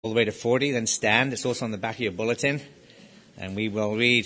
all the way to 40, then stand. It's also on the back of your bulletin. And we will read.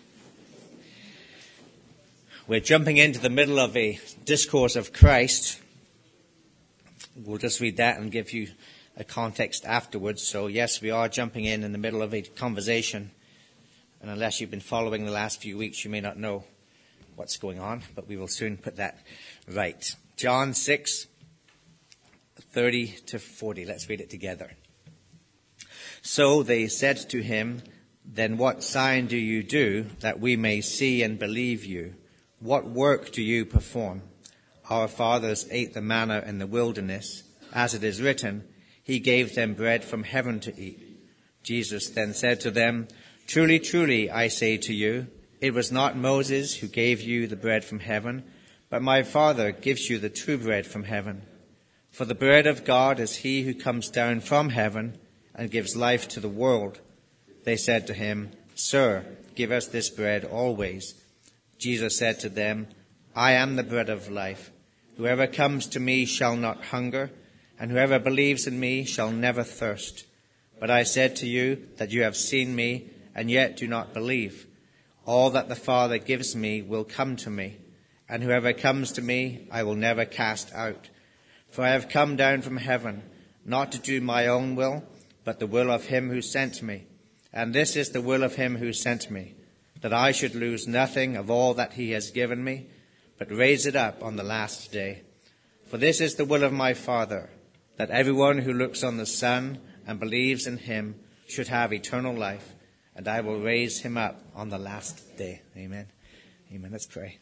We're jumping into the middle of a discourse of Christ. We'll just read that and give you a context afterwards. So yes, we are jumping in the middle of a conversation. And unless you've been following the last few weeks, you may not know what's going on. But we will soon put that right. John 6, 30 to 40. Let's read it together. So they said to him, "Then what sign do you do that we may see and believe you? What work do you perform? Our fathers ate the manna in the wilderness. As it is written, he gave them bread from heaven to eat." Jesus then said to them, "Truly, truly, I say to you, it was not Moses who gave you the bread from heaven, but my Father gives you the true bread from heaven. For the bread of God is he who comes down from heaven and gives life to the world." They said to him, "Sir, give us this bread always." Jesus said to them, "I am the bread of life. Whoever comes to me shall not hunger, and whoever believes in me shall never thirst. But I said to you that you have seen me, and yet do not believe. All that the Father gives me will come to me, and whoever comes to me I will never cast out. For I have come down from heaven, not to do my own will, but the will of him who sent me. And this is the will of him who sent me, that I should lose nothing of all that he has given me, but raise it up on the last day. For this is the will of my Father, that everyone who looks on the Son and believes in him should have eternal life, and I will raise him up on the last day." Amen. Amen. Let's pray.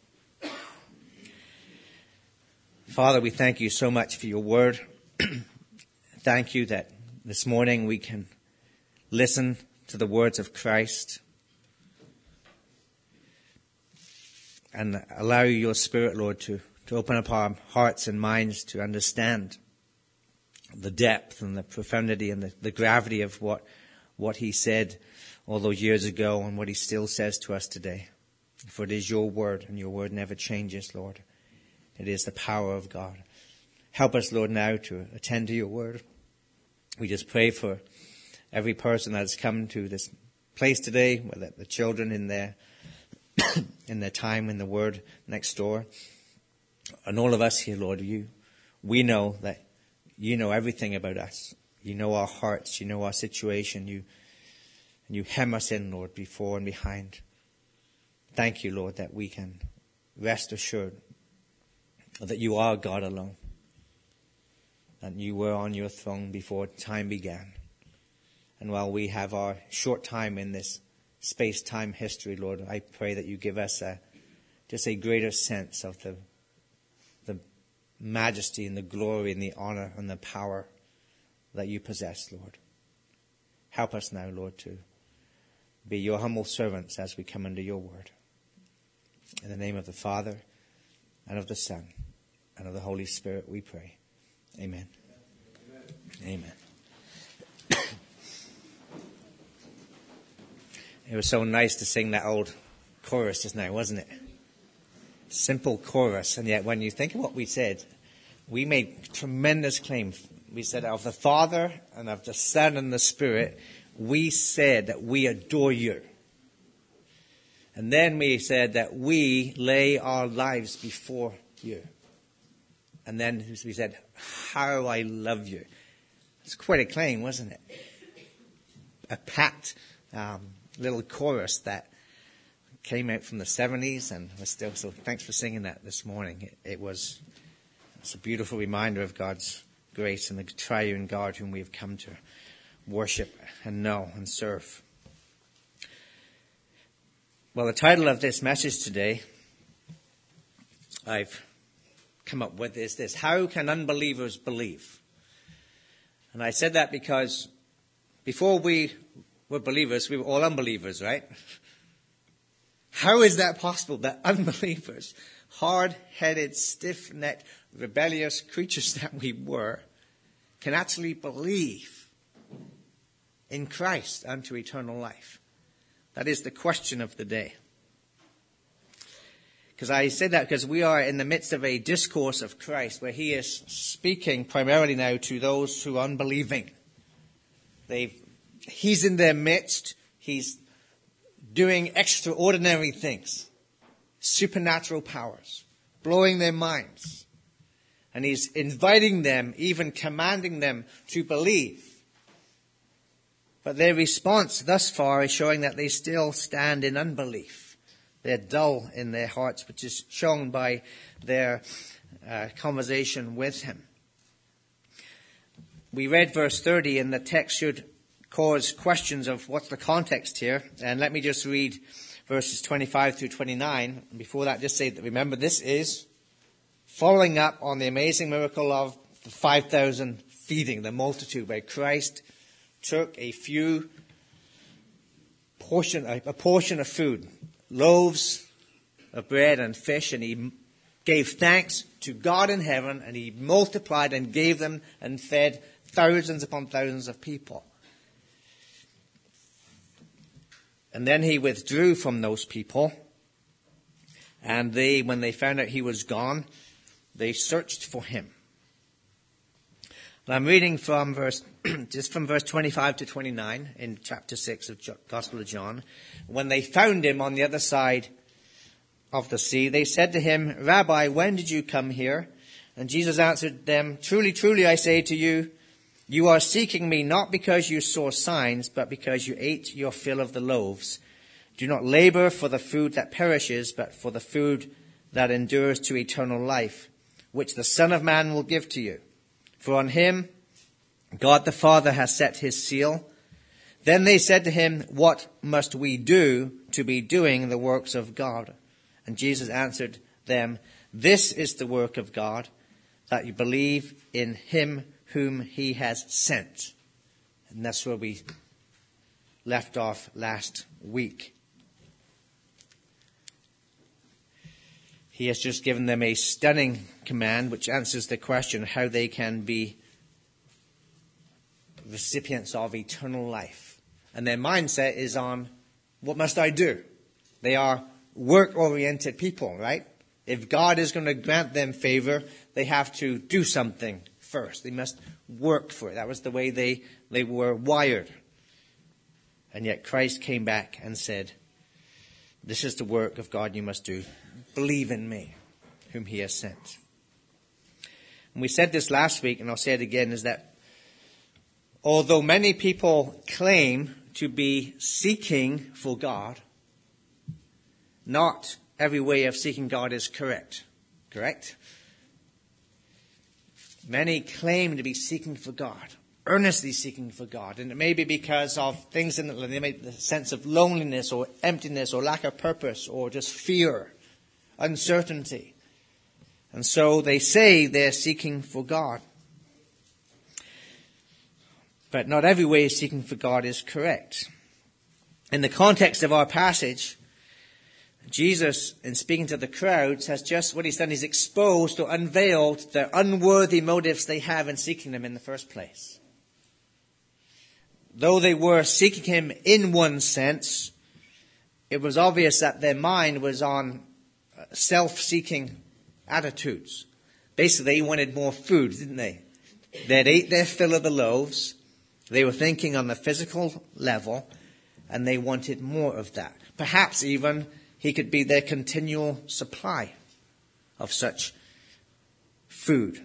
Father, we thank you so much for your word. Thank you that this morning we can listen to the words of Christ and allow your Spirit, Lord, to open up our hearts and minds to understand the depth and the profundity and the gravity of what he said all those years ago and what he still says to us today. For it is your word, and your word never changes, Lord. It is the power of God. Help us, Lord, now to attend to your word. We just pray for every person that has come to this place today, whether the children in their in their time in the word next door, and all of us here, Lord. We know that you know everything about us. You know our hearts. You know our situation. You hem us in, Lord, before and behind. Thank you, Lord, that we can rest assured that you are God alone, and you were on your throne before time began. And while we have our short time in this space-time history, Lord, I pray that you give us just a greater sense of the majesty and the glory and the honor and the power that you possess, Lord. Help us now, Lord, to be your humble servants as we come under your word. In the name of the Father, and of the Son, and of the Holy Spirit, we pray. Amen. Amen. It was so nice to sing that old chorus just now, wasn't it? Simple chorus, and yet when you think of what we said, we made tremendous claims. We said of the Father and of the Son and the Spirit, we said that we adore you. And then we said that we lay our lives before you. And then we said, how I love you. It's quite a claim, wasn't it? A packed little chorus that came out from the 70s and was still, so thanks for singing that this morning. It's a beautiful reminder of God's grace and the triune God whom we have come to worship and know and serve. Well, the title of this message today I've come up with is this: how can unbelievers believe? And I said that because before we were believers, we were all unbelievers, right? How is that possible that unbelievers, hard-headed, stiff-necked, rebellious creatures that we were, can actually believe in Christ unto eternal life? That is the question of the day. Because I say that because we are in the midst of a discourse of Christ where he is speaking primarily now to those who are unbelieving. He's in their midst. He's doing extraordinary things, supernatural powers, blowing their minds. And he's inviting them, even commanding them to believe. But their response thus far is showing that they still stand in unbelief. They're dull in their hearts, which is shown by their conversation with him. We read verse 30, and the text should cause questions of what's the context here. And let me just read verses 25 through 29. And before that, just say that, remember, this is following up on the amazing miracle of the 5,000 feeding, the multitude, where Christ took a portion of food, loaves of bread and fish, and he gave thanks to God in heaven, and he multiplied and gave them and fed thousands upon thousands of people. And then he withdrew from those people, and when they found out he was gone, they searched for him. And I'm reading from verse 25 to 29 in chapter 6 of Gospel of John. When they found him on the other side of the sea, they said to him, "Rabbi, when did you come here?" And Jesus answered them, "Truly, truly, I say to you, you are seeking me not because you saw signs, but because you ate your fill of the loaves. Do not labor for the food that perishes, but for the food that endures to eternal life, which the Son of Man will give to you. For on him God the Father has set his seal." Then they said to him, "What must we do to be doing the works of God?" And Jesus answered them, "This is the work of God, that you believe in him whom he has sent." And that's where we left off last week. He has just given them a stunning command which answers the question how they can be recipients of eternal life. And their mindset is on, what must I do? They are work-oriented people, right? If God is going to grant them favor, they have to do something first. They must work for it. That was the way they were wired. And yet Christ came back and said, "This is the work of God you must do. Believe in me, whom he has sent." And we said this last week, and I'll say it again, is that although many people claim to be seeking for God, not every way of seeking God is correct. Correct? Many claim to be seeking for God, earnestly seeking for God. And it may be because of things in they may the sense of loneliness or emptiness or lack of purpose or just fear, uncertainty. And so they say they're seeking for God. But not every way of seeking for God is correct. In the context of our passage, Jesus, in speaking to the crowds, has just what he's done. He's exposed or unveiled the unworthy motives they have in seeking him in the first place. Though they were seeking him in one sense, it was obvious that their mind was on self-seeking attitudes. Basically, they wanted more food, didn't they? They'd ate their fill of the loaves. They were thinking on the physical level, and they wanted more of that. Perhaps even he could be their continual supply of such food.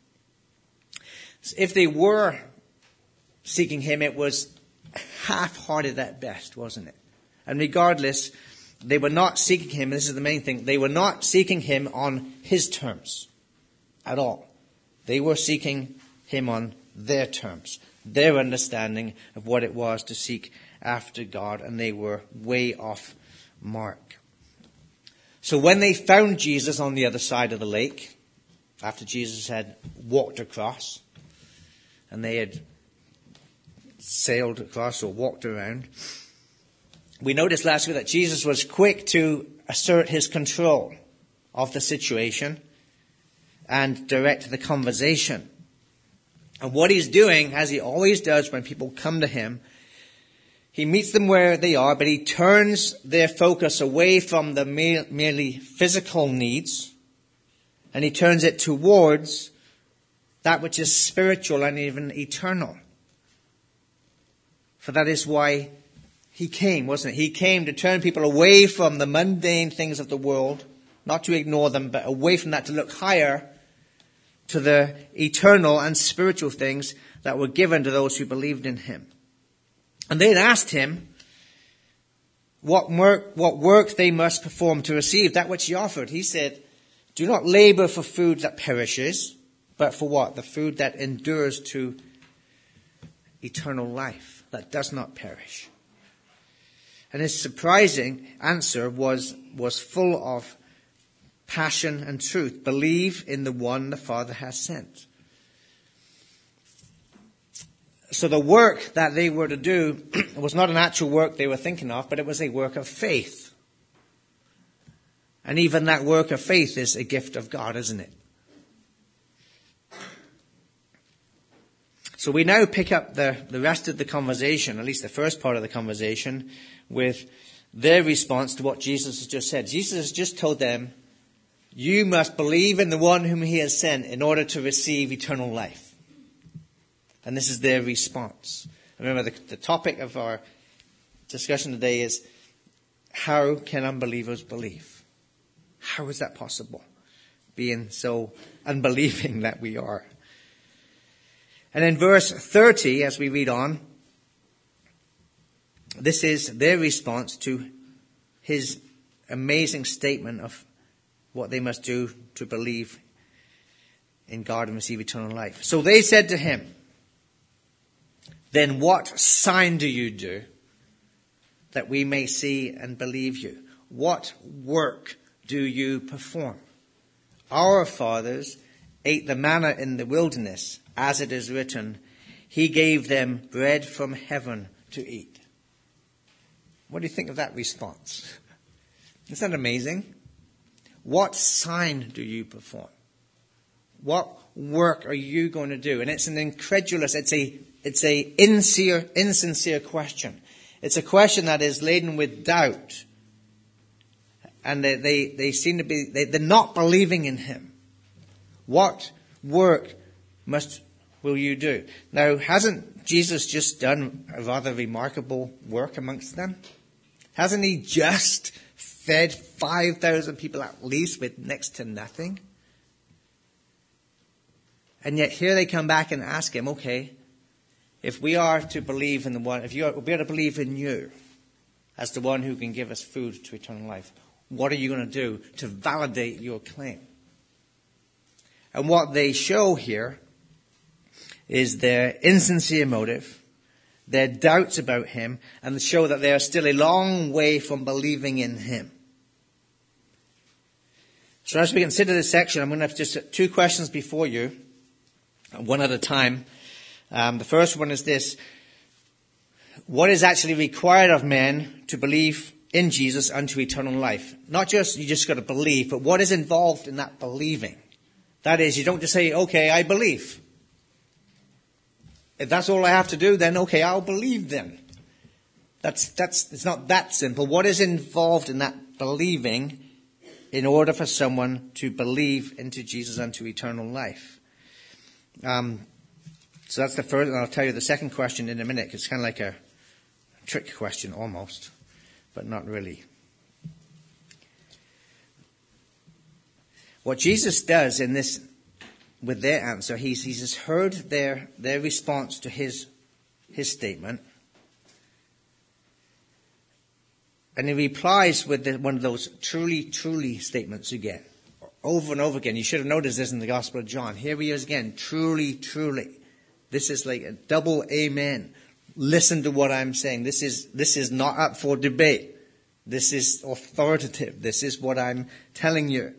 If they were seeking him, it was half-hearted at best, wasn't it? And regardless, they were not seeking him, and this is the main thing, they were not seeking him on his terms at all. They were seeking him on their terms, their understanding of what it was to seek after God, and they were way off mark. So when they found Jesus on the other side of the lake, after Jesus had walked across, and they had sailed across or walked around, we noticed last week that Jesus was quick to assert his control of the situation and direct the conversation. And what he's doing, as he always does when people come to him, he meets them where they are, but he turns their focus away from the merely physical needs, and he turns it towards that which is spiritual and even eternal. For that is why he came, wasn't it? He came to turn people away from the mundane things of the world, not to ignore them, but away from that to look higher to the eternal and spiritual things that were given to those who believed in him. And they had asked him what work they must perform to receive that which he offered. He said, do not labor for food that perishes, but for what? The food that endures to eternal life, that does not perish. And his surprising answer was full of passion and truth. Believe in the one the Father has sent. So the work that they were to do was not an actual work they were thinking of, but it was a work of faith. And even that work of faith is a gift of God, isn't it? So we now pick up the rest of the conversation, at least the first part of the conversation, with their response to what Jesus has just said. Jesus has just told them, you must believe in the one whom he has sent in order to receive eternal life. And this is their response. Remember, the topic of our discussion today is, how can unbelievers believe? How is that possible, being so unbelieving that we are? And in verse 30, as we read on, this is their response to his amazing statement of what they must do to believe in God and receive eternal life. So they said to him, then what sign do you do that we may see and believe you? What work do you perform? Our fathers ate the manna in the wilderness, as it is written, he gave them bread from heaven to eat. What do you think of that response? Isn't that amazing? What sign do you perform? What work are you going to do? And it's an incredulous, it's a insincere question. It's a question that is laden with doubt. And they seem to be, they're not believing in him. What work will you do? Now, hasn't Jesus just done a rather remarkable work amongst them? Hasn't he just fed 5,000 people at least with next to nothing? And yet here they come back and ask him, okay, if we are to believe in the one, if we are to believe in you as the one who can give us food to eternal life, what are you going to do to validate your claim? And what they show here is their insincere motive, their doubts about him, and show that they are still a long way from believing in him. So as we consider this section, I'm going to have just two questions before you, one at a time. The first one is this: what is actually required of men to believe in Jesus unto eternal life? Not just, you just got to believe, but what is involved in that believing? That is, you don't just say, okay, I believe. If that's all I have to do, then okay, I'll believe then. It's not that simple. What is involved in that believing in order for someone to believe into Jesus unto eternal life? So that's the first, and I'll tell you the second question in a minute. It's kind of like a trick question almost, but not really. What Jesus does in this, with their answer, he's just heard their response to his statement, and he replies with one of those truly, truly statements again, over and over again. You should have noticed this in the Gospel of John. Here he is again, truly, truly. This is like a double amen. Listen to what I'm saying. This is not up for debate. This is authoritative. This is what I'm telling you.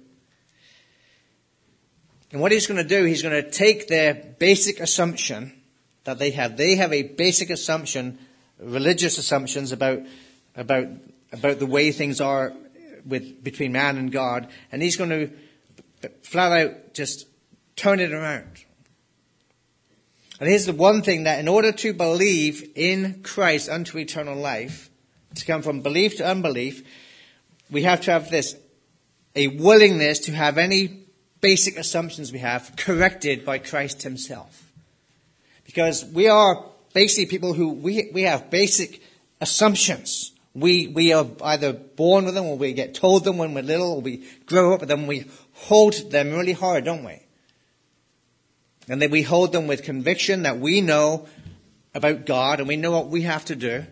And what he's going to do, he's going to take their basic assumption that they have. They have a basic assumption, religious assumptions about the way things are between man and God, and he's going to flat out just turn it around. And here's the one thing, that in order to believe in Christ unto eternal life, to come from belief to unbelief, we have to have this, a willingness to have any basic assumptions we have corrected by Christ himself. Because we are basically people who we have basic assumptions. We are either born with them, or we get told them when we're little, or we grow up with them. We hold them really hard, don't we? And then we hold them with conviction that we know about God, and we know what we have to do.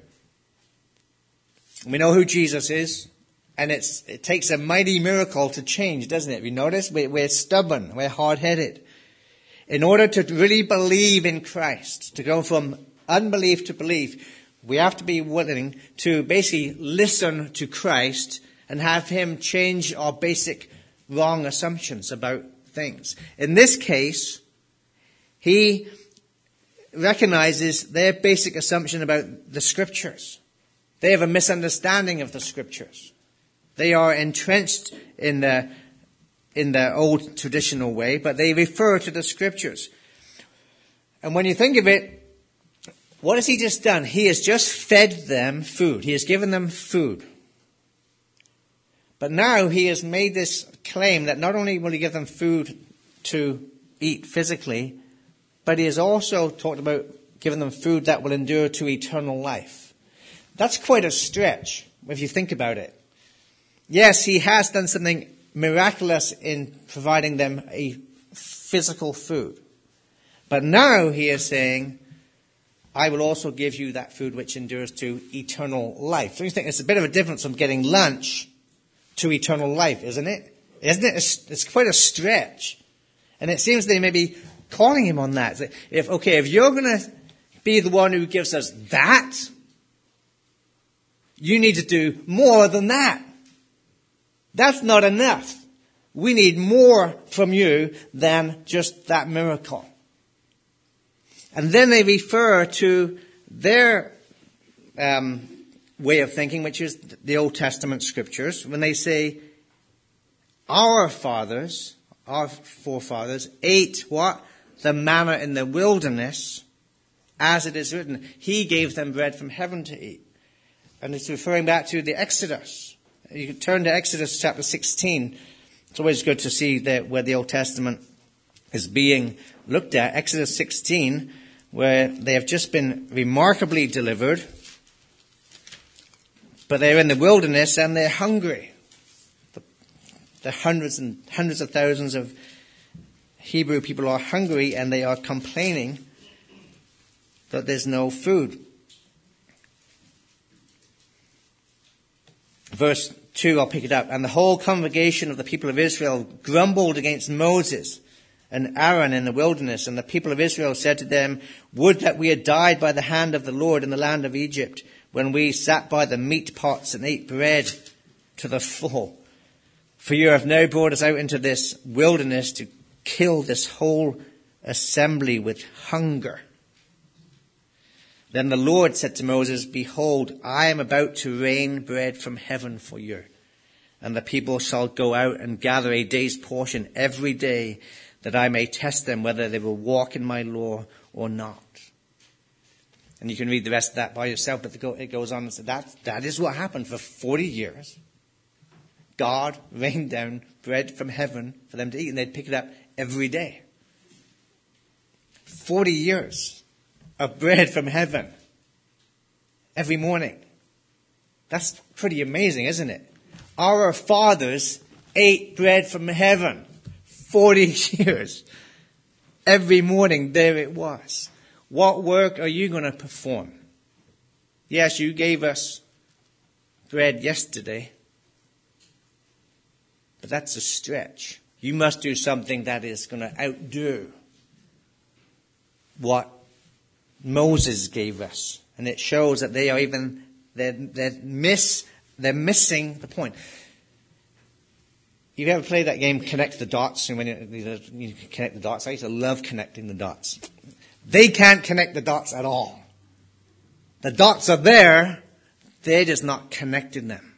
We know who Jesus is, and it takes a mighty miracle to change, doesn't it? You notice? We're stubborn, we're hard-headed. In order to really believe in Christ, to go from unbelief to belief, we have to be willing to basically listen to Christ and have him change our basic wrong assumptions about things. In this case, he recognizes their basic assumption about the Scriptures. They have a misunderstanding of the Scriptures. They are entrenched in the old traditional way, but they refer to the Scriptures. And when you think of it, what has he just done? He has just fed them food. He has given them food. But now he has made this claim that not only will he give them food to eat physically, but he has also talked about giving them food that will endure to eternal life. That's quite a stretch, if you think about it. Yes, he has done something miraculous in providing them a physical food. But now he is saying, I will also give you that food which endures to eternal life. So you think it's a bit of a difference from getting lunch to eternal life, isn't it? Isn't it? It's quite a stretch. And it seems they may be calling him on that. If you're going to be the one who gives us that, you need to do more than that. That's not enough. We need more from you than just that miracle. And then they refer to their way of thinking, which is the Old Testament Scriptures, when they say, our forefathers ate what? The manna in the wilderness, as it is written. He gave them bread from heaven to eat. And it's referring back to the Exodus. You can turn to Exodus chapter 16. It's always good to see where the Old Testament is being looked at. Exodus 16, where they have just been remarkably delivered, but they're in the wilderness and they're hungry. The hundreds and hundreds of thousands of Hebrew people are hungry, and they are complaining that there's no food. Verse 2, I'll pick it up. And the whole congregation of the people of Israel grumbled against Moses and Aaron in the wilderness. And the people of Israel said to them, would that we had died by the hand of the Lord in the land of Egypt, when we sat by the meat pots and ate bread to the full. For you have now brought us out into this wilderness to kill this whole assembly with hunger. Then the Lord said to Moses, behold, I am about to rain bread from heaven for you. And the people shall go out and gather a day's portion every day, that I may test them whether they will walk in my law or not. And you can read the rest of that by yourself, but it goes on and says that is what happened for 40 years. God rained down bread from heaven for them to eat, and they'd pick it up every day. 40 years of bread from heaven every morning. That's pretty amazing, isn't it? Our fathers ate bread from heaven 40 years. Every morning, there it was. What work are you going to perform? Yes, you gave us bread yesterday, but that's a stretch. You must do something that is going to outdo what Moses gave us. And it shows that they're missing the point. You ever play that game, Connect the Dots? And when you connect the dots, I used to love connecting the dots. They can't connect the dots at all. The dots are there, they're just not connecting them.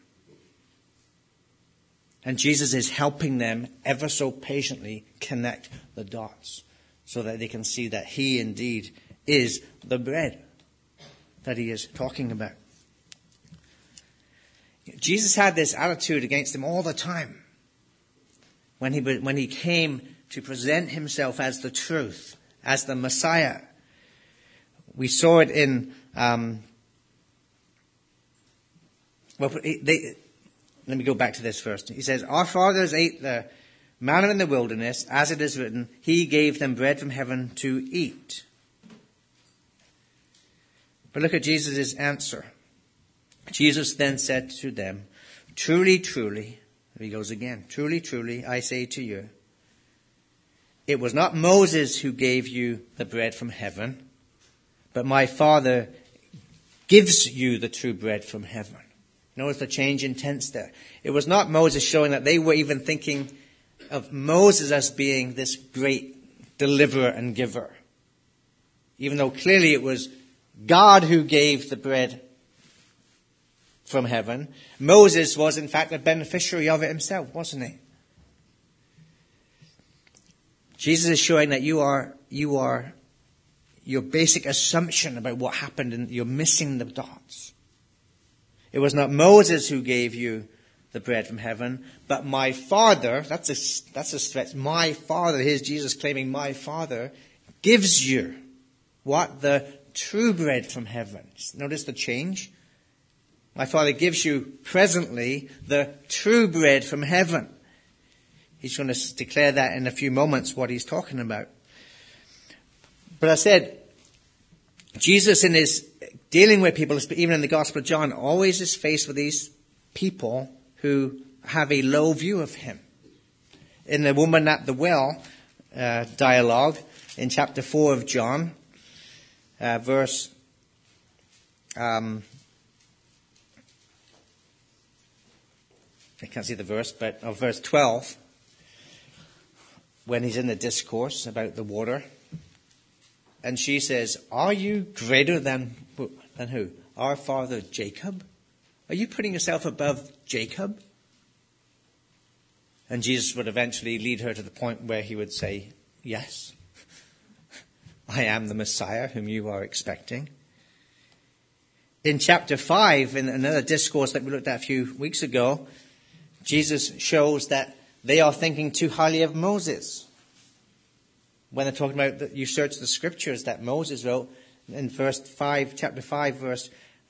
And Jesus is helping them ever so patiently connect the dots, so that they can see that he indeed is the bread that he is talking about. Jesus had this attitude against them all the time. When he came to present himself as the truth, as the Messiah, We saw it in, let me go back to this first. He says, our fathers ate the manna in the wilderness, as it is written, he gave them bread from heaven to eat. But look at Jesus' answer. Jesus then said to them, truly, truly, here he goes again, truly, truly, I say to you, it was not Moses who gave you the bread from heaven, but my Father gives you the true bread from heaven. Notice the change in tense there. It was not Moses, showing that they were even thinking of Moses as being this great deliverer and giver. Even though clearly it was God who gave the bread from heaven, Moses was in fact a beneficiary of it himself, wasn't he? Jesus is showing that your basic assumption about what happened, and you're missing the dots. It was not Moses who gave you the bread from heaven, but my Father, that's a stretch, my Father, here's Jesus claiming my Father, gives you what? The true bread from heaven. Notice the change? My Father gives you presently the true bread from heaven. He's going to declare that in a few moments, what he's talking about. But I said, Jesus in his dealing with people, even in the Gospel of John, always is faced with these people who have a low view of him. In the woman at the well dialogue in chapter 4 of John, verse I can't see the verse, but verse 12, when he's in the discourse about the water, and she says, are you greater than who? Our father Jacob? Are you putting yourself above Jacob? And Jesus would eventually lead her to the point where he would say, yes, I am the Messiah whom you are expecting. In chapter 5, in another discourse that we looked at a few weeks ago, Jesus shows that they are thinking too highly of Moses. When they're talking about that, you search the scriptures that Moses wrote in chapter 5, verse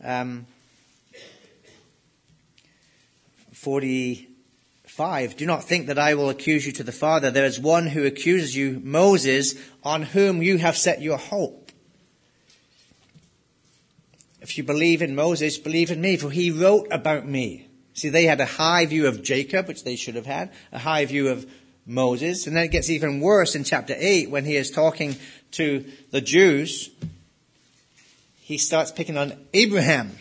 45. Do not think that I will accuse you to the Father. There is one who accuses you, Moses, on whom you have set your hope. If you believe in Moses, believe in me, for he wrote about me. See, they had a high view of Jacob, which they should have had, a high view of Moses. And then it gets even worse in chapter 8 when he is talking to the Jews. He starts picking on Abraham.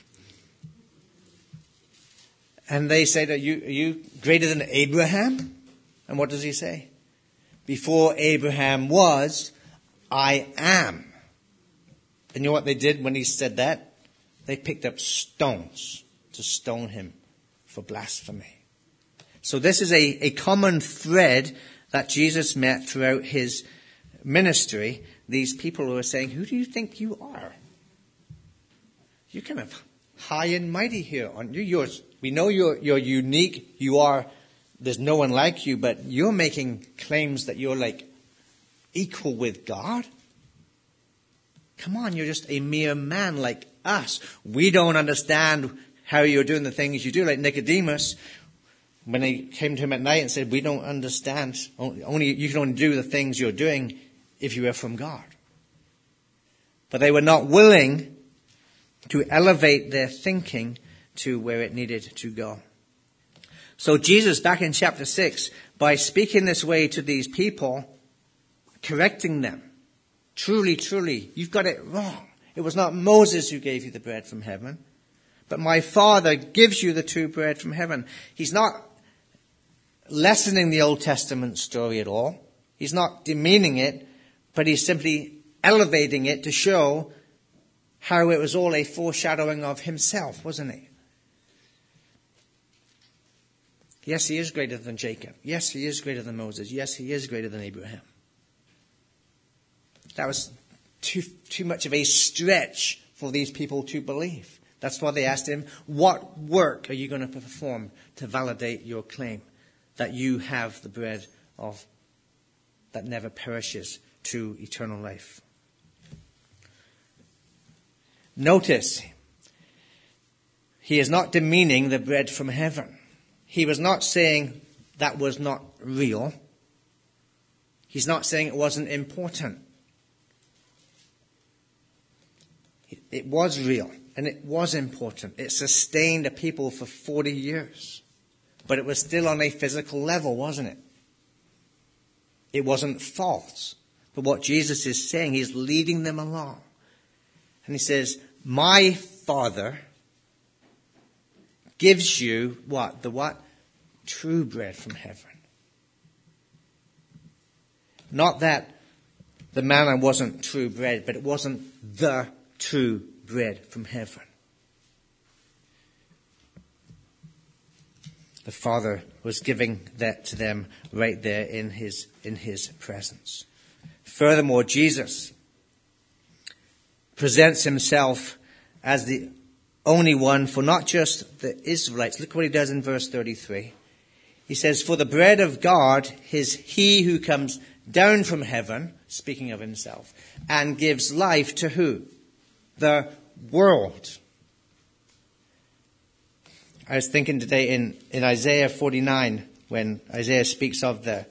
And they say, are you greater than Abraham? And what does he say? Before Abraham was, I am. And you know what they did when he said that? They picked up stones to stone him for blasphemy. So this is a common thread that Jesus met throughout his ministry. These people who are saying, who do you think you are? You're kind of high and mighty here, aren't you? We know you're unique. There's no one like you, but you're making claims that you're like equal with God. Come on, you're just a mere man like us. We don't understand how you're doing the things you do, like Nicodemus, when they came to him at night and said, we don't understand. You can only do the things you're doing if you are from God. But they were not willing to elevate their thinking to where it needed to go. So Jesus, back in chapter 6, by speaking this way to these people, correcting them, truly, truly, you've got it wrong. It was not Moses who gave you the bread from heaven, but my Father gives you the true bread from heaven. He's not lessening the Old Testament story at all. He's not demeaning it, but he's simply elevating it to show how it was all a foreshadowing of himself, wasn't it? Yes, he is greater than Jacob. Yes, he is greater than Moses. Yes, he is greater than Abraham. That was too much of a stretch for these people to believe. That's why they asked him, what work are you going to perform to validate your claim that you have the bread that never perishes to eternal life? Notice, he is not demeaning the bread from heaven. He was not saying that was not real. He's not saying it wasn't important. It was real and it was important. It sustained a people for 40 years. But it was still on a physical level, wasn't it? It wasn't false. But what Jesus is saying, he's leading them along. And he says, my Father gives you what? The what? True bread from heaven. Not that the manna wasn't true bread, but it wasn't the true bread from heaven. The Father was giving that to them right there in his presence. Furthermore, Jesus presents himself as the only one for not just the Israelites. Look what he does in verse 33. He says, for the bread of God is he who comes down from heaven, speaking of himself, and gives life to who? The world. I was thinking today in Isaiah 49, when Isaiah speaks of the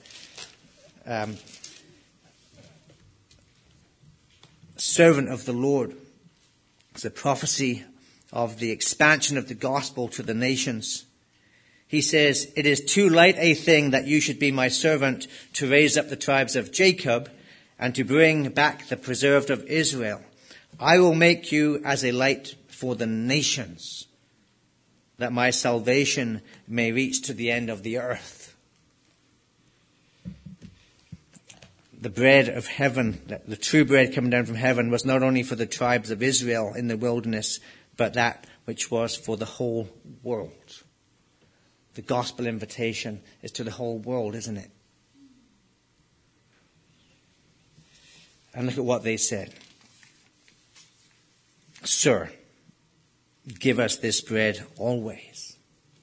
servant of the Lord. It's a prophecy of the expansion of the gospel to the nations. He says, it is too light a thing that you should be my servant to raise up the tribes of Jacob and to bring back the preserved of Israel. I will make you as a light for the nations, that my salvation may reach to the end of the earth. The bread of heaven, the true bread coming down from heaven, was not only for the tribes of Israel in the wilderness, but that which was for the whole world. The gospel invitation is to the whole world, isn't it? And look at what they said. Sir, give us this bread always.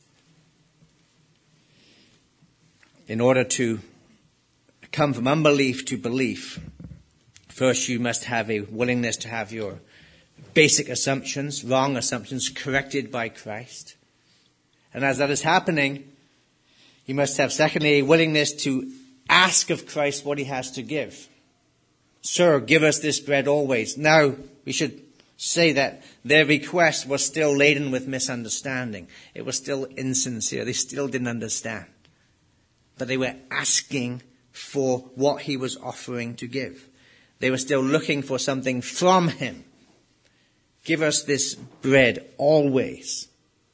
In order to come from unbelief to belief, first you must have a willingness to have your basic assumptions, wrong assumptions, corrected by Christ. And as that is happening, you must have, secondly, a willingness to ask of Christ what he has to give. Sir, give us this bread always. Now, we should say that their request was still laden with misunderstanding. It was still insincere. They still didn't understand. But they were asking for what he was offering to give. They were still looking for something from him. Give us this bread always.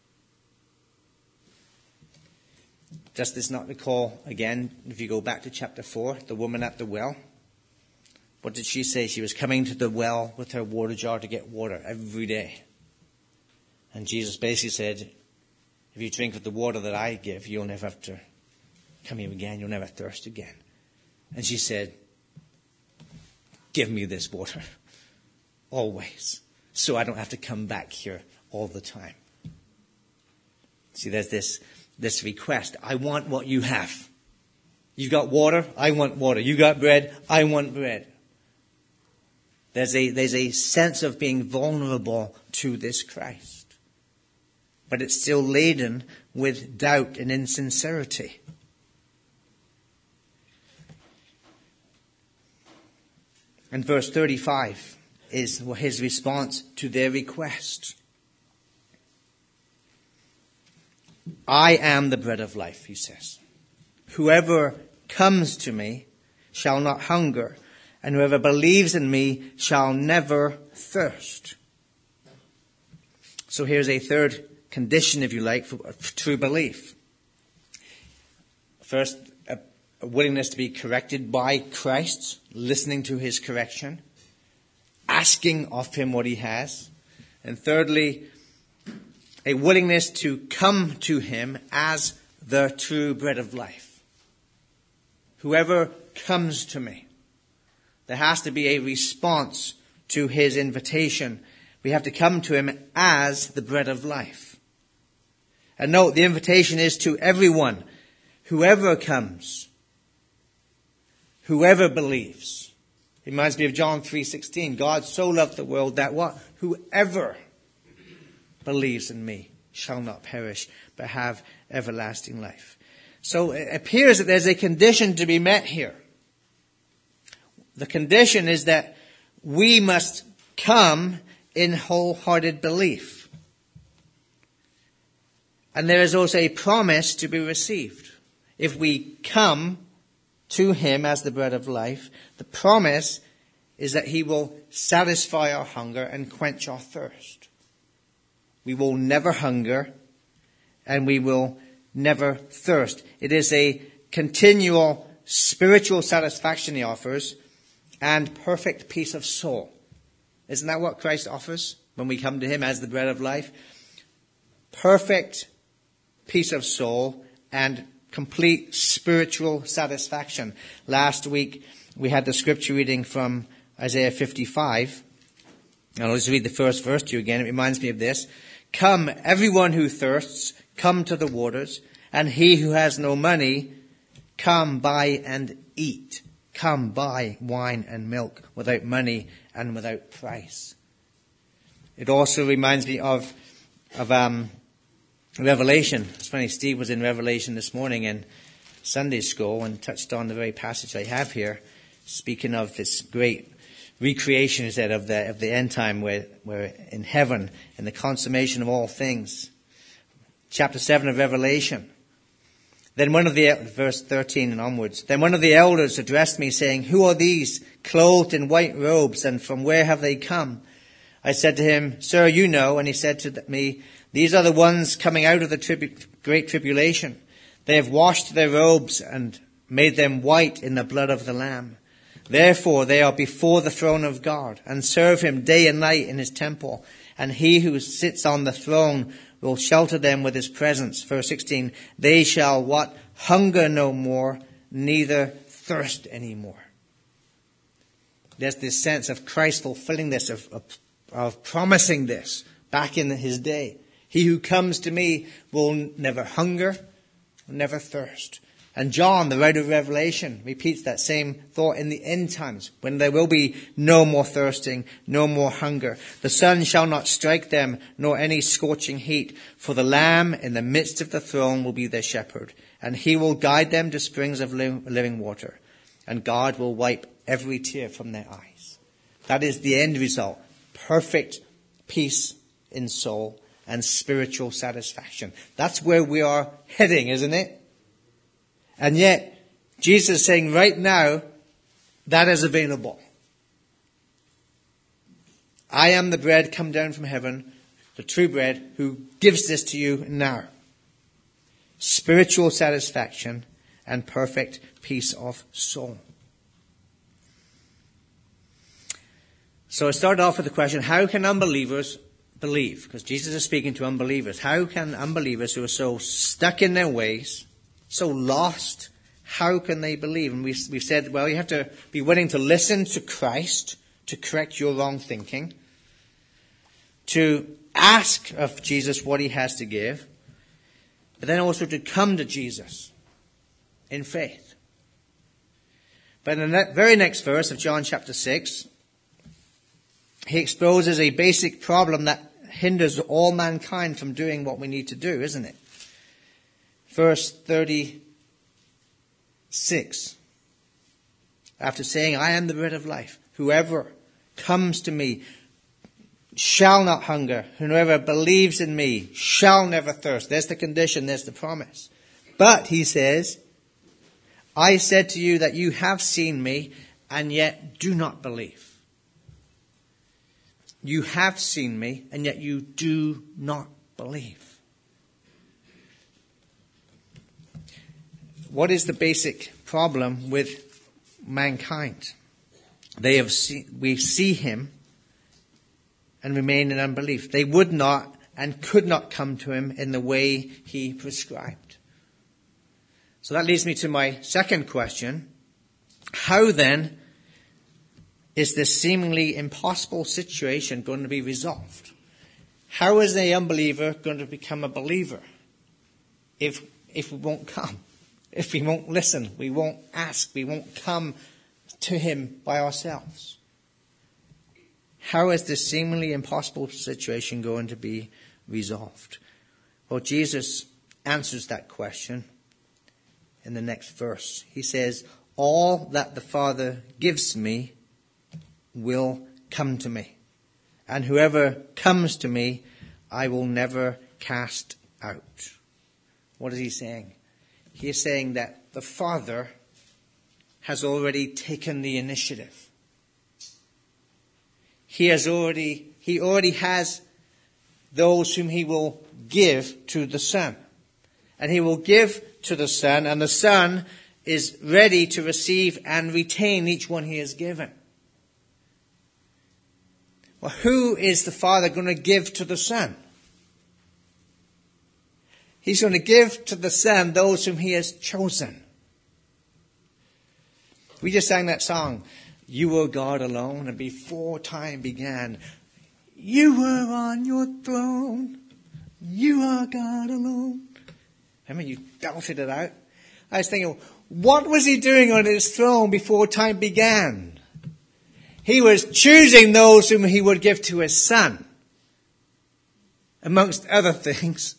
Does this not recall, again, if you go back to chapter 4, the woman at the well? What did she say? She was coming to the well with her water jar to get water every day. And Jesus basically said, if you drink of the water that I give, you'll never have to come here again. You'll never thirst again. And she said, give me this water always, so I don't have to come back here all the time. See, there's this request. I want what you have. You got water? I want water. You got bread? I want bread. There's a sense of being vulnerable to this Christ. But it's still laden with doubt and insincerity. And verse 35 is his response to their request. I am the bread of life, he says. Whoever comes to me shall not hunger, and whoever believes in me shall never thirst. So here's a third condition, if you like, for true belief. First, a willingness to be corrected by Christ, listening to his correction, asking of him what he has. And thirdly, a willingness to come to him as the true bread of life. Whoever comes to me. There has to be a response to his invitation. We have to come to him as the bread of life. And note, the invitation is to everyone. Whoever comes. Whoever believes. It reminds me of John 3:16. God so loved the world that what? whoever believes in me shall not perish, but have everlasting life. So it appears that there's a condition to be met here. The condition is that we must come in wholehearted belief. And there is also a promise to be received. If we come to him as the bread of life, the promise is that he will satisfy our hunger and quench our thirst. We will never hunger and we will never thirst. It is a continual spiritual satisfaction he offers and perfect peace of soul. Isn't that what Christ offers when we come to him as the bread of life? Perfect peace of soul and complete spiritual satisfaction. Last week we had the scripture reading from Isaiah 55. And I'll just read the first verse to you again. It reminds me of this. Come, everyone who thirsts, come to the waters, and he who has no money, come buy and eat. Come buy wine and milk without money and without price. It also reminds me of Revelation. It's funny, Steve was in Revelation this morning in Sunday school and touched on the very passage I have here, speaking of this great recreation, he said, of the end time where in heaven, in the consummation of all things. Chapter 7 of Revelation. Then verse 13 and onwards, then one of the elders addressed me saying, who are these clothed in white robes and from where have they come? I said to him, sir, you know. And he said to me, these are the ones coming out of the great tribulation. They have washed their robes and made them white in the blood of the Lamb. Therefore they are before the throne of God and serve him day and night in his temple. And he who sits on the throne will shelter them with his presence. Verse 16, they shall what? Hunger no more, neither thirst anymore. There's this sense of Christ fulfilling this, of promising this back in his day. He who comes to me will never hunger, never thirst. And John, the writer of Revelation, repeats that same thought in the end times, when there will be no more thirsting, no more hunger. The sun shall not strike them, nor any scorching heat. For the Lamb in the midst of the throne will be their shepherd, and he will guide them to springs of living water. And God will wipe every tear from their eyes. That is the end result. Perfect peace in soul and spiritual satisfaction. That's where we are heading, isn't it? And yet, Jesus is saying right now, that is available. I am the bread come down from heaven, the true bread, who gives this to you now. Spiritual satisfaction and perfect peace of soul. So I started off with the question, how can unbelievers believe? Because Jesus is speaking to unbelievers. How can unbelievers who are so stuck in their ways, so lost, how can they believe? And we've said, well, you have to be willing to listen to Christ to correct your wrong thinking, to ask of Jesus what he has to give, but then also to come to Jesus in faith. But in the very next verse of John chapter 6, he exposes a basic problem that hinders all mankind from doing what we need to do, isn't it? Verse 36. After saying, I am the bread of life. Whoever comes to me shall not hunger. Whoever believes in me shall never thirst. There's the condition. There's the promise. But, he says, I said to you that you have seen me and yet do not believe. You have seen me, and yet you do not believe. What is the basic problem with mankind? We see him and remain in unbelief. They would not and could not come to him in the way he prescribed. So that leads me to my second question. How then is this seemingly impossible situation going to be resolved? How is an unbeliever going to become a believer if we won't come? If we won't listen, we won't ask, we won't come to him by ourselves? How is this seemingly impossible situation going to be resolved? Well, Jesus answers that question in the next verse. He says, all that the Father gives me will come to me. And whoever comes to me, I will never cast out. What is he saying? He is saying that the Father has already taken the initiative. He already has those whom he will give to the Son. And he will give to the Son, and the Son is ready to receive and retain each one he has given. Well, who is the Father going to give to the Son? He's going to give to the Son those whom he has chosen. We just sang that song, You Were God Alone, and before time began, you were on your throne. You are God alone. I mean, you belted it out. I was thinking, what was he doing on his throne before time began? He was choosing those whom he would give to his Son, amongst other things.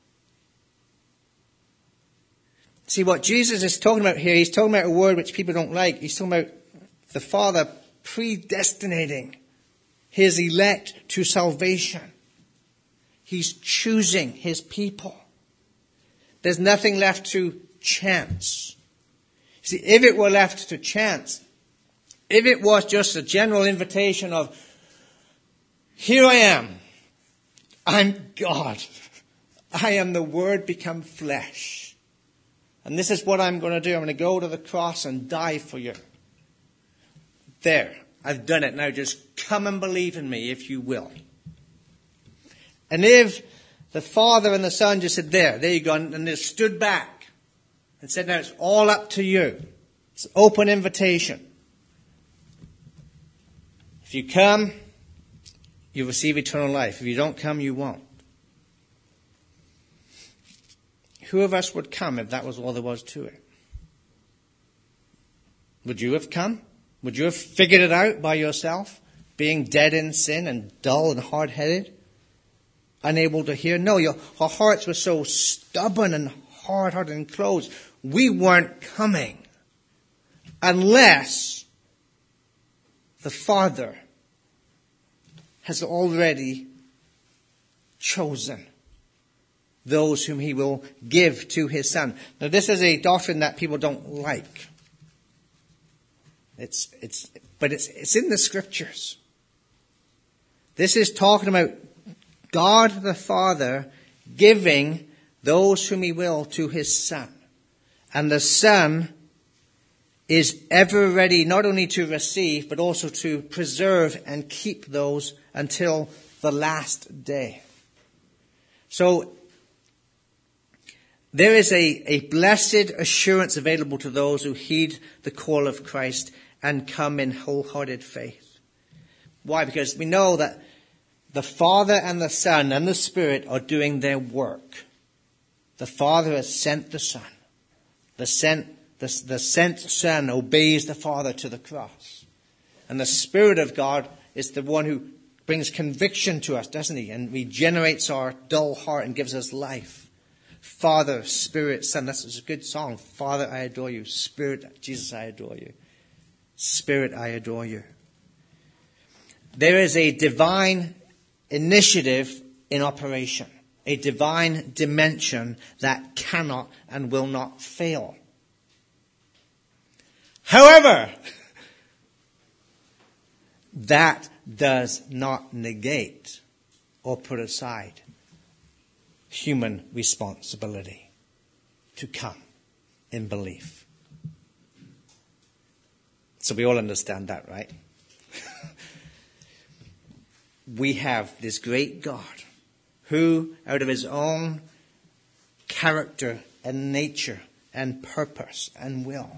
See, what Jesus is talking about here, he's talking about a word which people don't like. He's talking about the Father predestinating his elect to salvation. He's choosing his people. There's nothing left to chance. See, if it were left to chance, if it was just a general invitation of, here I am, I'm God, I am the Word become flesh, and this is what I'm going to do, I'm going to go to the cross and die for you. There, I've done it, now just come and believe in me if you will. And if the Father and the Son just said, there you go, and they stood back and said, now it's all up to you. It's an open invitation. If you come, you receive eternal life. If you don't come, you won't. Who of us would come if that was all there was to it? Would you have come? Would you have figured it out by yourself? Being dead in sin and dull and hard-headed? Unable to hear? No, our hearts were so stubborn and hard-hearted and closed. We weren't coming unless the Father has already chosen those whom he will give to his Son. Now, this is a doctrine that people don't like. But it's in the Scriptures. This is talking about God the Father giving those whom he will to his Son. And the Son is ever ready not only to receive, but also to preserve and keep those until the last day. So, there is a blessed assurance available to those who heed the call of Christ and come in wholehearted faith. Why? Because we know that the Father and the Son and the Spirit are doing their work. The Father has sent the Son. The sent Son obeys the Father to the cross. And the Spirit of God is the one who brings conviction to us, doesn't he? And regenerates our dull heart and gives us life. Father, Spirit, Son. That's a good song. Father, I adore you. Spirit, Jesus, I adore you. Spirit, I adore you. There is a divine initiative in operation. A divine dimension that cannot and will not fail. However, that does not negate or put aside human responsibility to come in belief. So we all understand that, right? We have this great God who, out of his own character and nature and purpose and will,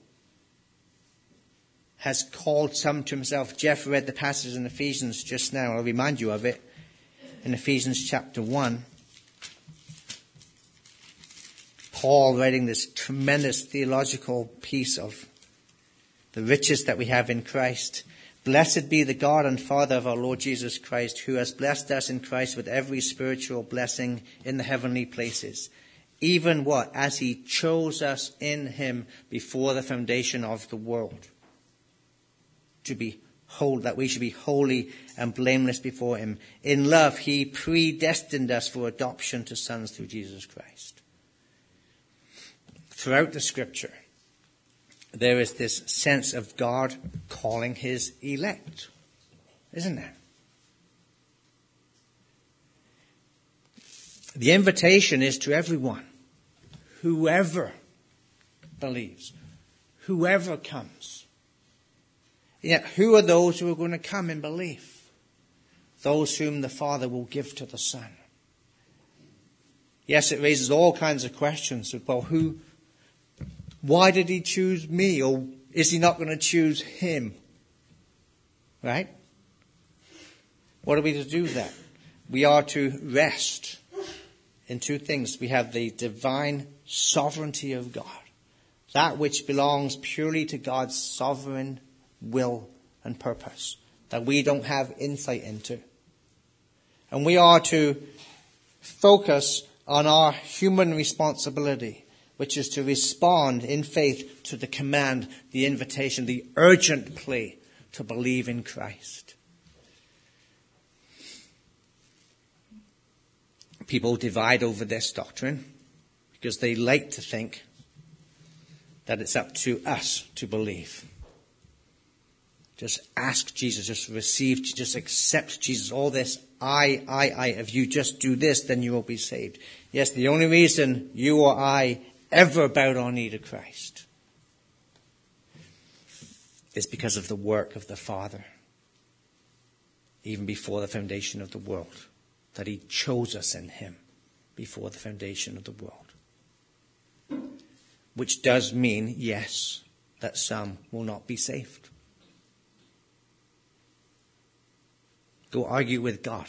has called some to himself. Jeff read the passage in Ephesians just now. I'll remind you of it. In Ephesians chapter 1. Paul writing this tremendous theological piece of the riches that we have in Christ. Blessed be the God and Father of our Lord Jesus Christ, who has blessed us in Christ with every spiritual blessing in the heavenly places. Even what? As he chose us in him before the foundation of the world. To be holy, that we should be holy and blameless before him. In love, he predestined us for adoption to sons through Jesus Christ. Throughout the scripture, there is this sense of God calling his elect. Isn't there? The invitation is to everyone. Whoever believes. Whoever comes. Yet who are those who are going to come in belief? Those whom the Father will give to the Son. Yes, it raises all kinds of questions. Well, why did he choose me? Or is he not going to choose him? Right? What are we to do then? We are to rest in two things. We have the divine sovereignty of God. That which belongs purely to God's sovereign will and purpose. That we don't have insight into. And we are to focus on our human responsibility, which is to respond in faith to the command, the invitation, the urgent plea to believe in Christ. People divide over this doctrine because they like to think that it's up to us to believe. Just ask Jesus, just receive, just accept Jesus. All this, I. If you just do this, then you will be saved. Yes, the only reason you or I ever bowed our knee to Christ is because of the work of the Father, even before the foundation of the world, that he chose us in him before the foundation of the world. Which does mean, yes, that some will not be saved. Go argue with God.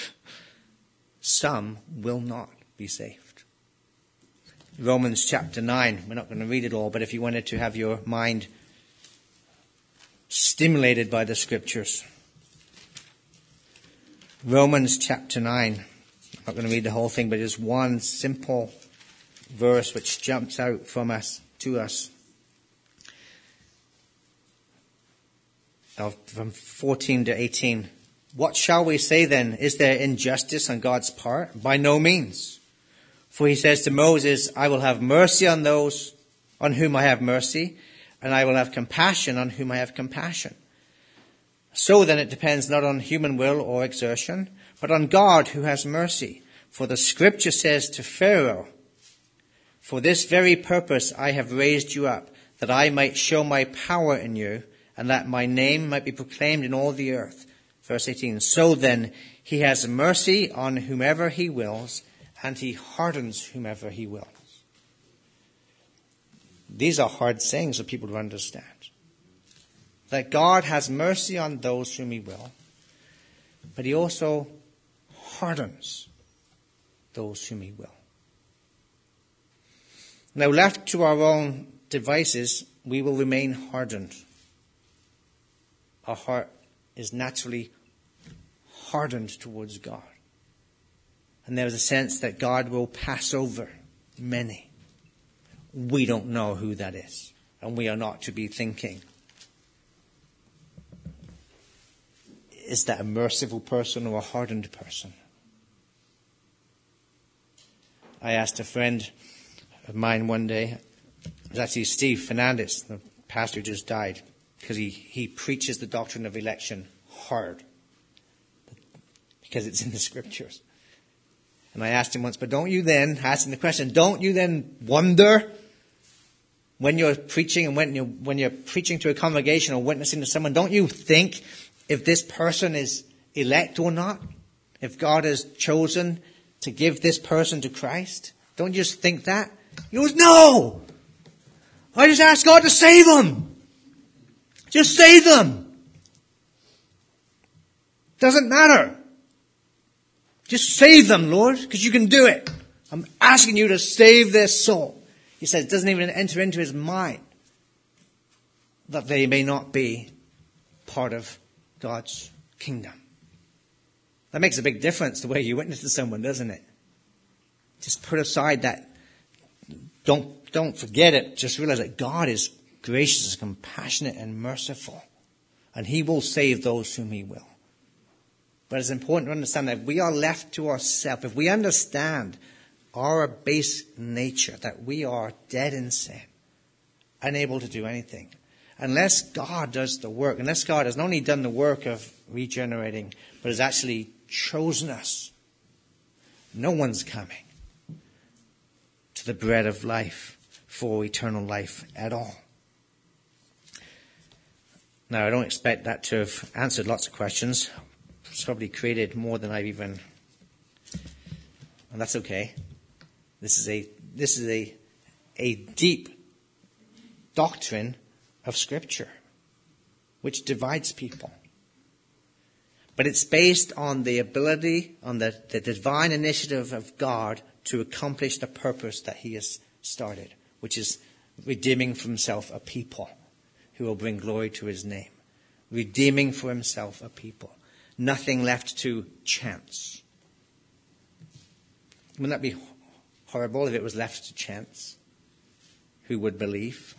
Some will not be saved. Romans chapter 9, we're not going to read it all, but if you wanted to have your mind stimulated by the scriptures. Romans chapter 9, I'm not going to read the whole thing, but there's one simple verse which jumps out from us to us. From 14 to 18. What shall we say then? Is there injustice on God's part? By no means. For he says to Moses, I will have mercy on those on whom I have mercy, and I will have compassion on whom I have compassion. So then it depends not on human will or exertion, but on God who has mercy. For the scripture says to Pharaoh, for this very purpose I have raised you up, that I might show my power in you, and that my name might be proclaimed in all the earth. Verse 18, so then he has mercy on whomever he wills, and he hardens whomever he wills. These are hard sayings for people to understand. That God has mercy on those whom he will, but he also hardens those whom he will. Now, left to our own devices, we will remain hardened. Our heart is naturally hardened towards God. And there is a sense that God will pass over many. We don't know who that is. And we are not to be thinking, is that a merciful person or a hardened person? I asked a friend of mine one day, it was actually Steve Fernandez, the pastor who just died, because he preaches the doctrine of election hard, because it's in the scriptures. And I asked him once, but don't you then, asking the question, don't you then wonder when you're preaching and when you're preaching to a congregation or witnessing to someone, don't you think if this person is elect or not? If God has chosen to give this person to Christ? Don't you just think that? He goes, no! I just ask God to save them. Just save them. Doesn't matter. Just save them, Lord, because you can do it. I'm asking you to save their soul. He says it doesn't even enter into his mind that they may not be part of God's kingdom. That makes a big difference the way you witness to someone, doesn't it? Just put aside that. Don't forget it. Just realize that God is gracious, compassionate, and merciful. And he will save those whom he will. But it's important to understand that if we are left to ourselves, if we understand our base nature, that we are dead in sin, unable to do anything, unless God does the work, unless God has not only done the work of regenerating, but has actually chosen us, no one's coming to the bread of life for eternal life at all. Now, I don't expect that to have answered lots of questions. It's probably created more than I've even... And that's okay. This is a deep doctrine of Scripture, which divides people. But it's based on the ability, on the divine initiative of God to accomplish the purpose that he has started, which is redeeming for himself a people who will bring glory to his name. Redeeming for himself a people. Nothing left to chance. Wouldn't that be horrible if it was left to chance? Who would believe?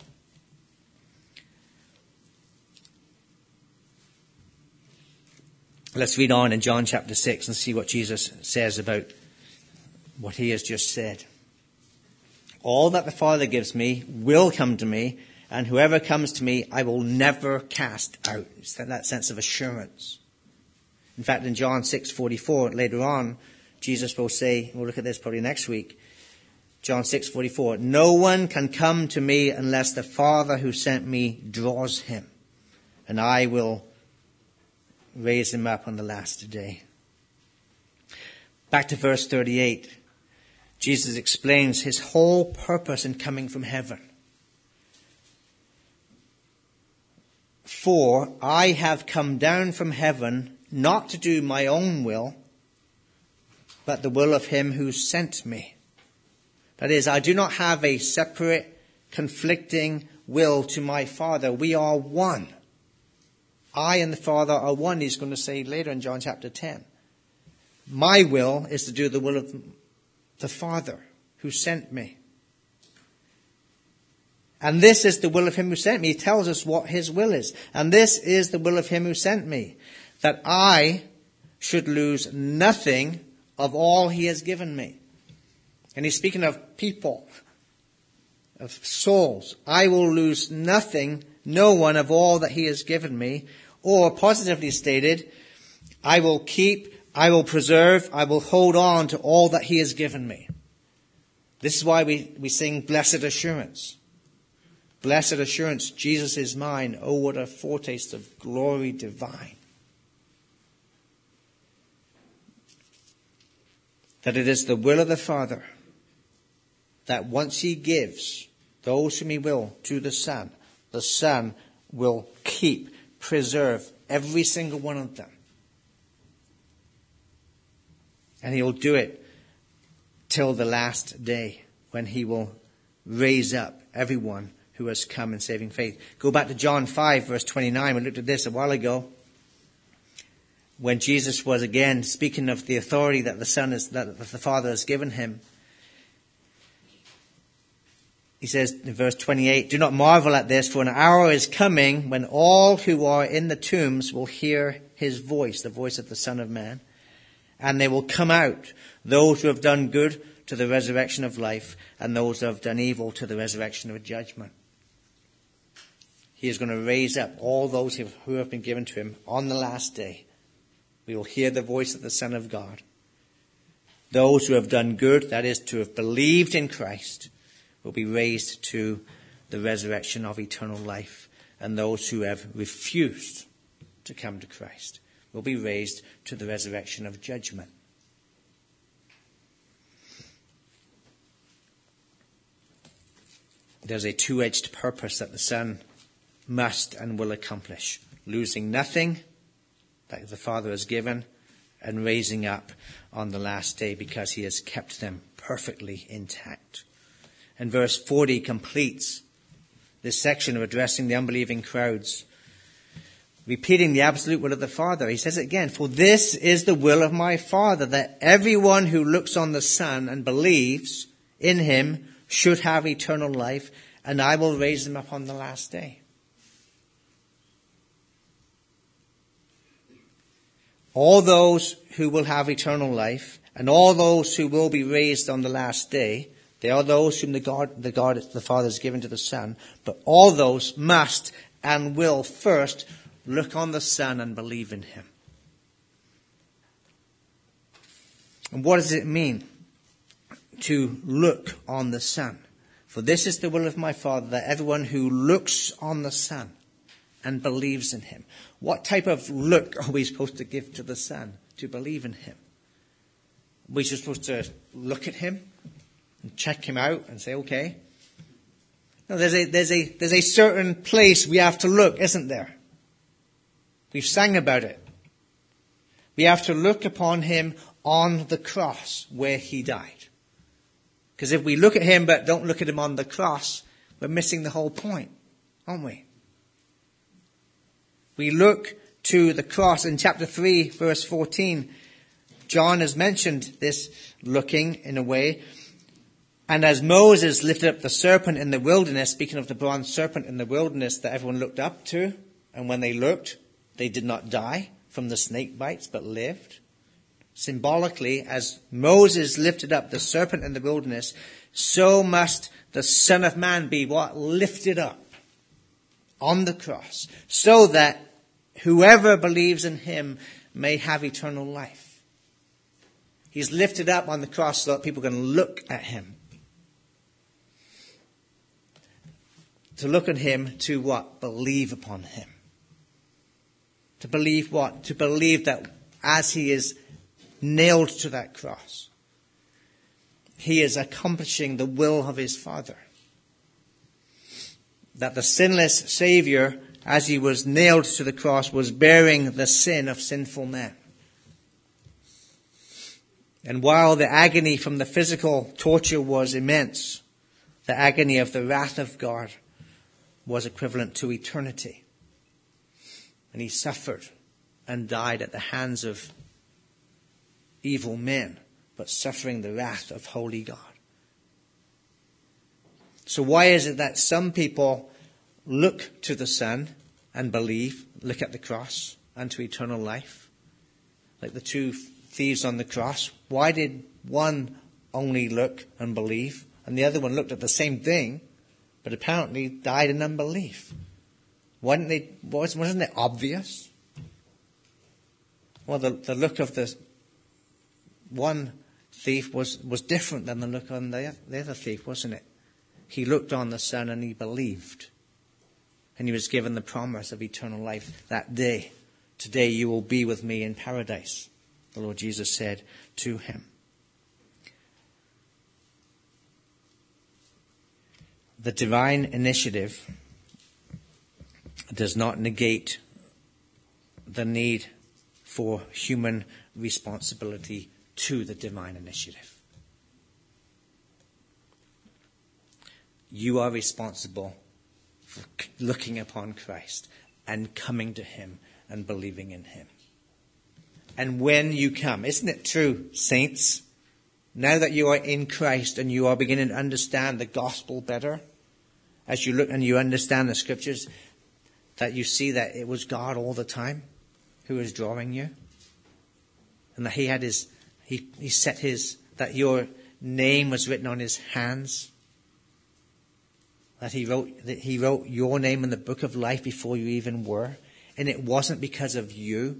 Let's read on in John chapter 6 and see what Jesus says about what he has just said. All that the Father gives me will come to me, and whoever comes to me, I will never cast out. It's that sense of assurance. In fact, in John 6:44, later on, Jesus will say, we'll look at this probably next week, John 6:44, no one can come to me unless the Father who sent me draws him, and I will raise him up on the last day. Back to verse 38. Jesus explains his whole purpose in coming from heaven. For I have come down from heaven not to do my own will, but the will of him who sent me. That is, I do not have a separate, conflicting will to my Father. We are one. I and the Father are one, he's going to say later in John chapter 10. My will is to do the will of the Father who sent me. And this is the will of him who sent me. He tells us what his will is. And this is the will of him who sent me, that I should lose nothing of all he has given me. And he's speaking of people, of souls. I will lose nothing, no one of all that he has given me. Or positively stated, I will keep, I will preserve, I will hold on to all that he has given me. This is why we sing Blessed Assurance. Blessed assurance, Jesus is mine. Oh, what a foretaste of glory divine. That it is the will of the Father that once he gives those whom he will to the Son will keep, preserve every single one of them. And he will do it till the last day when he will raise up everyone who has come in saving faith. Go back to John 5, verse 29. We looked at this a while ago. When Jesus was again speaking of the authority that that the Father has given him. He says in verse 28, do not marvel at this, for an hour is coming when all who are in the tombs will hear his voice, the voice of the Son of Man. And they will come out, those who have done good to the resurrection of life, and those who have done evil to the resurrection of judgment. He is going to raise up all those who have been given to him on the last day. We will hear the voice of the Son of God. Those who have done good, that is, to have believed in Christ, will be raised to the resurrection of eternal life. And those who have refused to come to Christ will be raised to the resurrection of judgment. There's a two-edged purpose that the Son must and will accomplish. Losing nothing that the Father has given and raising up on the last day because he has kept them perfectly intact. And verse 40 completes this section of addressing the unbelieving crowds repeating the absolute will of the Father. He says it again, "For this is the will of my Father, that everyone who looks on the Son and believes in him should have eternal life, and I will raise them up on the last day." All those who will have eternal life, and all those who will be raised on the last day, they are those whom the Father has given to the Son, but all those must and will first look on the Son and believe in him. And what does it mean to look on the Son? "For this is the will of my Father, that everyone who looks on the Son and believes in him." What type of look are we supposed to give to the Son to believe in him? Are we just supposed to look at him and check him out and say, okay? No, there's a certain place we have to look, isn't there? We've sang about it. We have to look upon him on the cross where he died. Because if we look at him but don't look at him on the cross, we're missing the whole point, aren't we? We look to the cross. In chapter 3, verse 14, John has mentioned this looking in a way. "And as Moses lifted up the serpent in the wilderness," speaking of the bronze serpent in the wilderness that everyone looked up to, and when they looked, they did not die from the snake bites, but lived. Symbolically, as Moses lifted up the serpent in the wilderness, so must the Son of Man be what? Lifted up on the cross, so that whoever believes in him may have eternal life. He's lifted up on the cross so that people can look at him. To look at him, to what? Believe upon him. To believe what? To believe that as he is nailed to that cross, he is accomplishing the will of his Father. That the sinless Savior, as he was nailed to the cross, was bearing the sin of sinful men. And while the agony from the physical torture was immense, the agony of the wrath of God was equivalent to eternity. And he suffered and died at the hands of evil men, but suffering the wrath of holy God. So why is it that some people look to the Son and believe, look at the cross and to eternal life? Like the two thieves on the cross. Why did one only look and believe and the other one looked at the same thing, but apparently died in unbelief? Wasn't it obvious? Well, the look of the one thief was different than the look on the other thief, wasn't it? He looked on the Son and he believed. And he was given the promise of eternal life that day. "Today you will be with me in paradise," the Lord Jesus said to him. The divine initiative does not negate the need for human responsibility to the divine initiative. You are responsible for looking upon Christ and coming to him and believing in him. And when you come, isn't it true, saints? Now that you are in Christ and you are beginning to understand the gospel better, as you look and you understand the scriptures, that you see that it was God all the time who was drawing you, and that he set that your name was written on his hands, that he wrote your name in the book of life before you even were, and it wasn't because of you.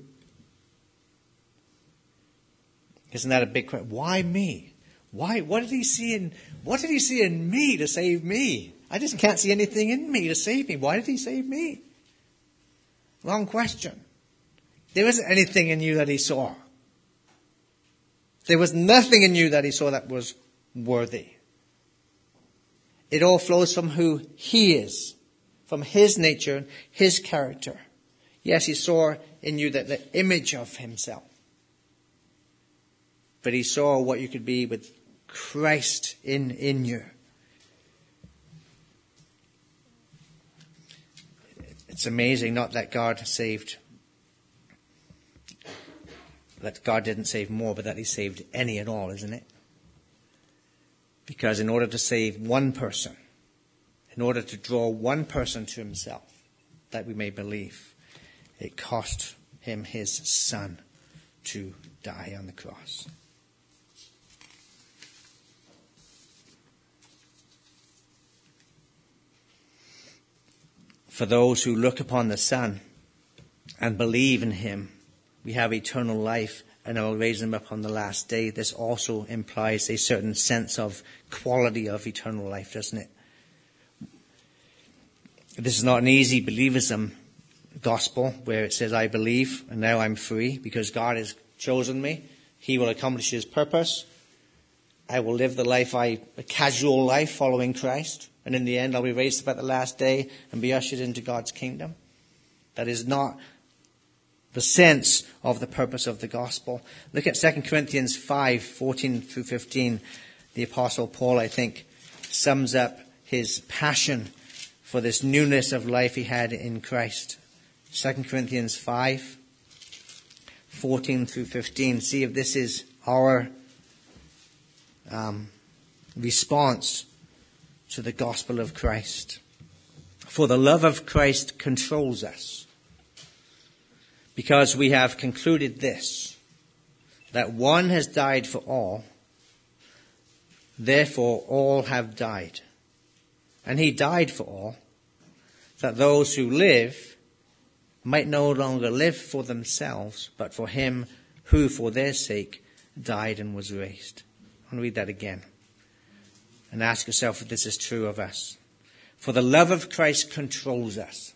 Isn't that a big question? Why me? Why? What did he see in me to save me? I just can't see anything in me to save me. Why did he save me? Wrong question. There isn't anything in you that he saw. There was nothing in you that he saw that was worthy. It all flows from who he is, from his nature, his character. Yes, he saw in you the image of himself. But he saw what you could be with Christ in you. It's amazing, not that God didn't save more, but that he saved any at all, isn't it? Because in order to save one person, in order to draw one person to himself, that we may believe, it cost him his son to die on the cross. For those who look upon the Son and believe in him, we have eternal life, and I will raise them up on the last day. This also implies a certain sense of quality of eternal life, doesn't it? This is not an easy believism gospel where it says, I believe and now I'm free because God has chosen me. He will accomplish his purpose. I will live a casual life following Christ. And in the end, I'll be raised up at the last day and be ushered into God's kingdom. That is not the sense of the purpose of the gospel. Look at 2 Corinthians 5, 14 through 15. The Apostle Paul, I think, sums up his passion for this newness of life he had in Christ. 2 Corinthians 5, 14 through 15. See if this is our response to the gospel of Christ. For the love of Christ controls us, because we have concluded this, that one has died for all, therefore all have died. And he died for all, that those who live might no longer live for themselves, but for him who for their sake died and was raised. I want to read that again and ask yourself if this is true of us. For the love of Christ controls us.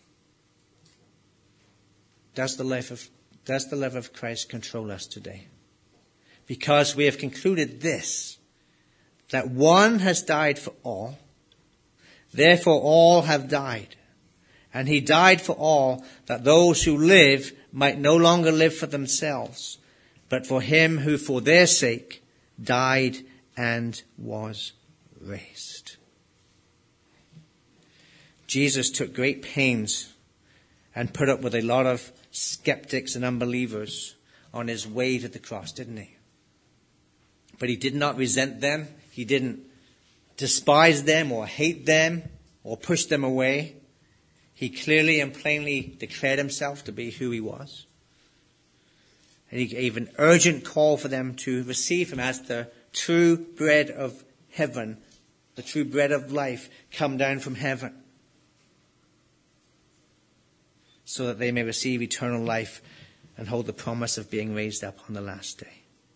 Does the love of Christ control us today? Because we have concluded this, that one has died for all, therefore all have died. And he died for all, that those who live might no longer live for themselves, but for him who for their sake died and was raised. Jesus took great pains and put up with a lot of skeptics and unbelievers on his way to the cross, didn't he? But he did not resent them. He didn't despise them or hate them or push them away. He clearly and plainly declared himself to be who he was. And he gave an urgent call for them to receive him as the true bread of heaven, the true bread of life, come down from heaven, so that they may receive eternal life and hold the promise of being raised up on the last day.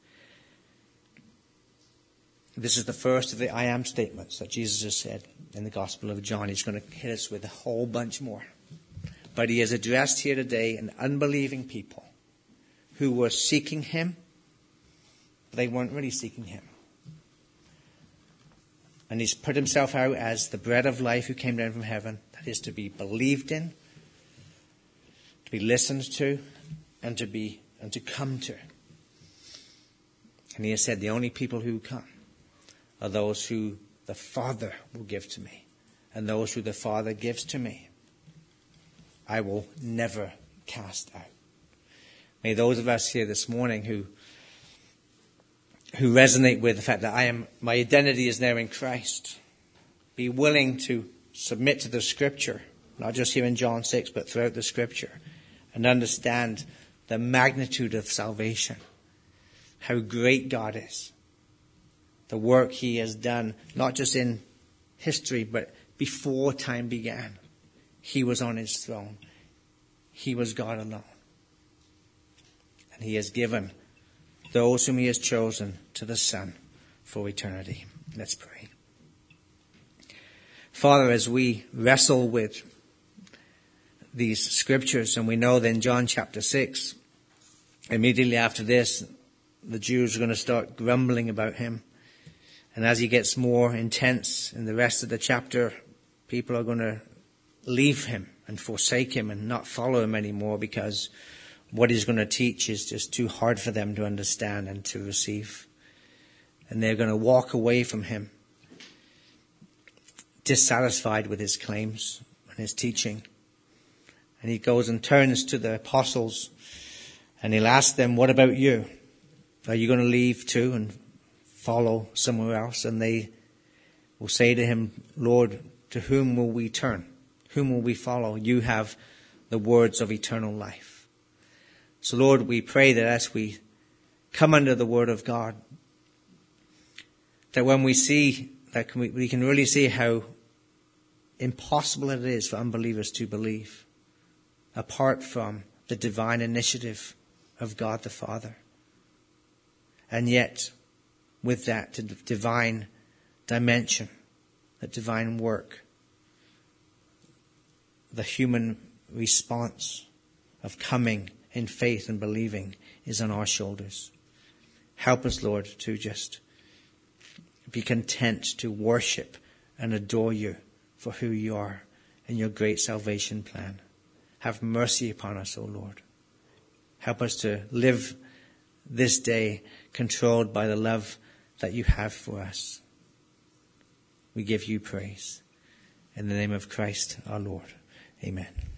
This is the first of the I am statements that Jesus has said in the Gospel of John. He's going to hit us with a whole bunch more. But he has addressed here today an unbelieving people who were seeking him, but they weren't really seeking him. And he's put himself out as the bread of life who came down from heaven, that is to be believed in, to be listened to, and to come to. And he has said the only people who come are those who the Father will give to me. And those who the Father gives to me, I will never cast out. May those of us here this morning who resonate with the fact that my identity is now in Christ, be willing to submit to the Scripture, not just here in John 6, but throughout the Scripture, and understand the magnitude of salvation, how great God is, the work he has done, not just in history, but before time began. He was on his throne. He was God alone. And he has given those whom he has chosen to the Son for eternity. Let's pray. Father, as we wrestle with these scriptures, and we know that in John chapter 6, immediately after this, the Jews are going to start grumbling about him. And as he gets more intense in the rest of the chapter, people are going to leave him and forsake him and not follow him anymore, because what he's going to teach is just too hard for them to understand and to receive. And they're going to walk away from him, dissatisfied with his claims and his teaching. And he goes and turns to the apostles and he'll ask them, what about you? Are you going to leave too and follow somewhere else? And they will say to him, Lord, to whom will we turn? Whom will we follow? You have the words of eternal life. So Lord, we pray that as we come under the word of God, that when we see that we can really see how impossible it is for unbelievers to believe apart from the divine initiative of God the Father. And yet, with that divine dimension, that divine work, the human response of coming in faith and believing is on our shoulders. Help us, Lord, to just be content to worship and adore you for who you are and your great salvation plan. Have mercy upon us, O Lord. Help us to live this day controlled by the love that you have for us. We give you praise. In the name of Christ our Lord. Amen.